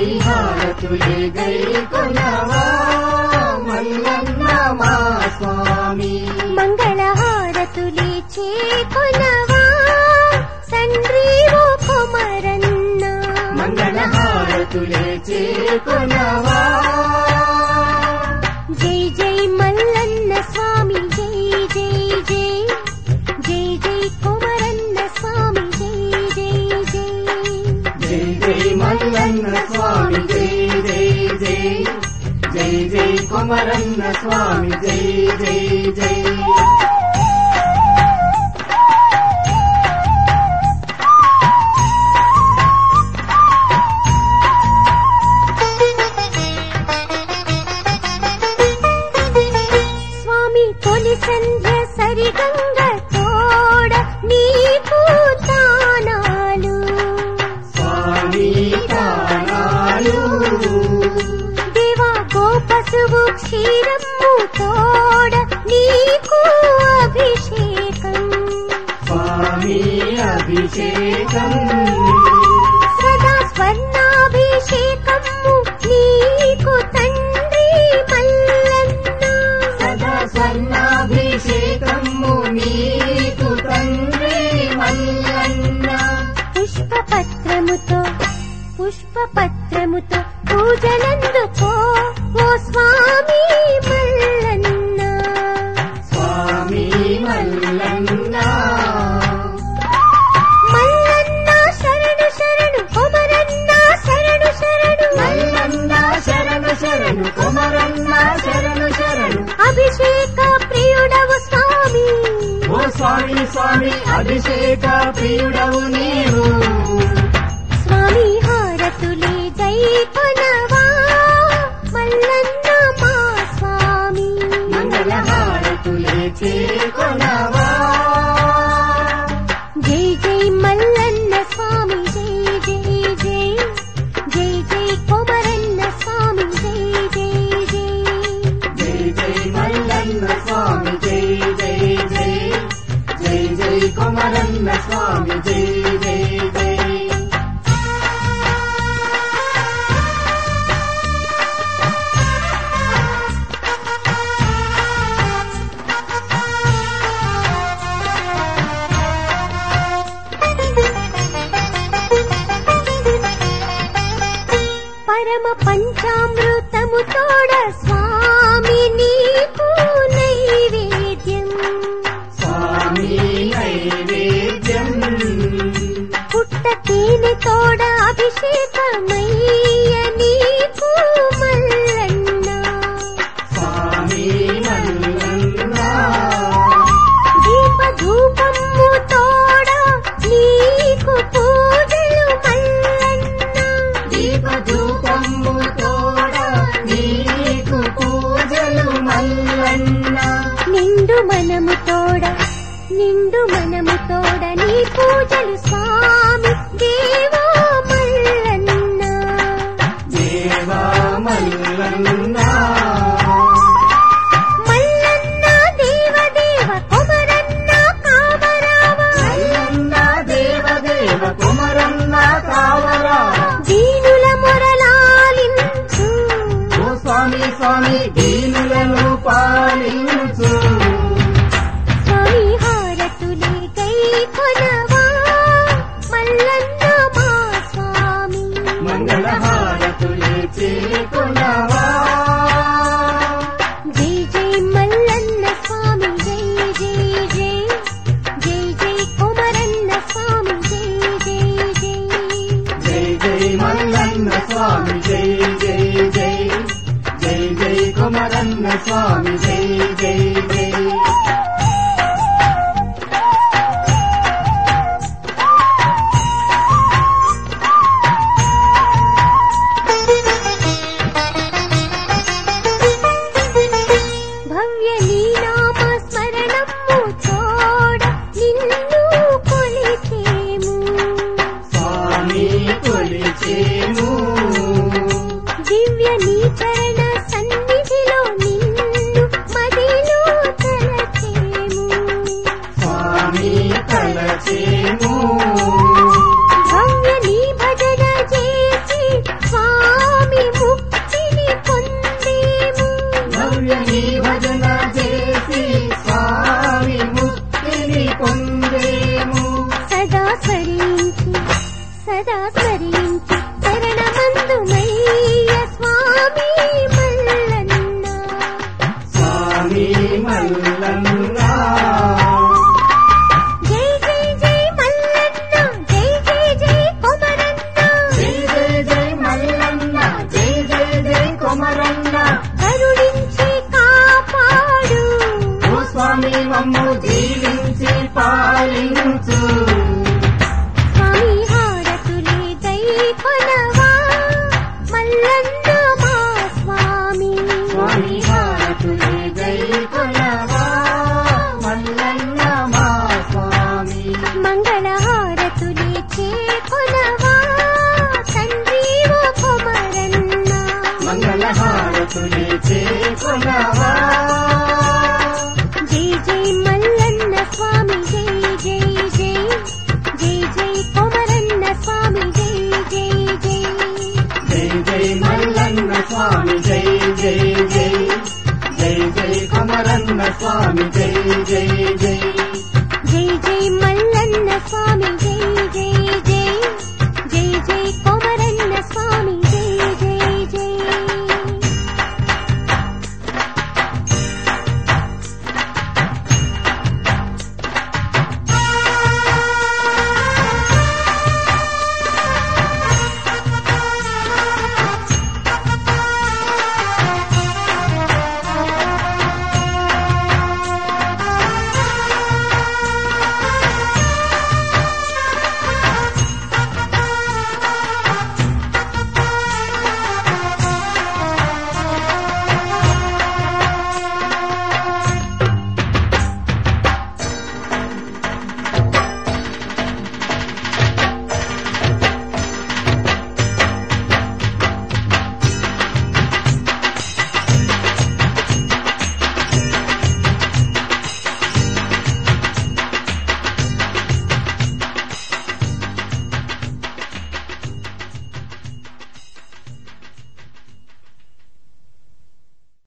హారతులే గైకొనవా మల్లన్న మా స్వామి మంగళ హారతులే చేకొనవా తండ్రి ఓ కొమరన్న మంగళ హారతులే చేకొనవా జై జై మల్లన్న స్వామి జై జై జై జై జై కొమరన్న స్వామి జై జై జై జై జై మల్లన్న స్వామి జై జై జై జై జై కొమరన్న స్వామి జై జై జై తొలి సంధ్య సరిగంగ తోడ నీకు తానాలు స్వామి తానాలు దేవా గోపసువు క్షీరము తోడ నీకు అభిషేకం స్వామి అభిషేకం సదా స్వర్ణాభిషేకము నీకు తండ్రి మల్లన్న సదా స్వర్ణాభిషేకము నీకు తండ్రి మల్లన్న పుష్పపత్రముతో పూజలందుకో ఓ స్వామి మల్లన్న స్వామి మల్లన్న మల్లన్న శరణు శరణు కొమరన్న శరణు శరణు మల్లన్న శరణు శరణు కొమరన్న శరణు శరణు అభిషేక ప్రియుడవు స్వామి ఓ స్వామి స్వామి అభిషేక ప్రియుడవు నీవు స్వామి హారతులే గైకొనవా మల్లన్న మా స్వామి మంగళ హారతులే చేకొనవా జై జై మల్లన్న స్వామి జై జై జై జై జై కొమరన్న స్వామి జై జై జై జై జై మల్లన్న స్వామి జై జై జై జై జై కొమరన్న స్వామి జై జై జై పరమ పంచామృతము తోడ స్వామి నీకు నైవేద్యం స్వామి నైవేద్యం పుట్ట తేనె తోడ అభిషేకమయ్య నీకు మల్లన్న స్వామి మల్లన్న దీప ధూపము తోడ నీకు పూజలు మల్లన్న దీప ధూపము తోడ నీకు పూజలు మల్లన్న నిండు మనము తోడ నీ పూజలు స్వామి దేవా మల్లన్న దేవా మల్లన్న మల్లన్న దేవ దేవ కొమరన్న కామరావ మల్లన్న దేవ దేవ కుమరన్న కావరా దీనుల మొరలాలించు ఓ స్వామి స్వామి దీనులను పాలించు స్వామి హారతులే గైకొనవా మల్లన్న మా స్వామి మంగళ హారతులే చేకొనవా జై జై మల్లన్న స్వామి జై జై జై జై జై కొమరన్న స్వామి జై జై జై జై జై మల్లన్న స్వామి జై జై జై జై జై కుమరన్న స్వామి జై జై జై భవ్య నీనామ స్మరణము తోడ నిన్ను కొలిచేము స్వామి కొలిచేము దివ్య నీ చరణ సన్నిధిలో నిన్ను మదిలో తలచేము స్వామి తలచేము భవ్య నీ భజన చేసి స్వామి స్మరించి శరణమందుమయ్య స్వామి మల్లన్న. స్వామి మల్లన్న జై జై జై మల్లన్న, జై జై జై కొమరన్న. జై జై జై మల్లన్న జై జై జై కొమరన్న. కరుణించి కాపాడు ఓ స్వామి మమ్ము దీవించి పాలించు. స్వామి హారతులే దై కొనవా మల్లన్న మా స్వామి. స్వామి హారతులే దై కొనవా మల్లన్న మా స్వామి. మంగళ హారతులే చేకొనవా తండ్రి ఓ కొమరన్న. మంగళ హారతులే చేకొనవా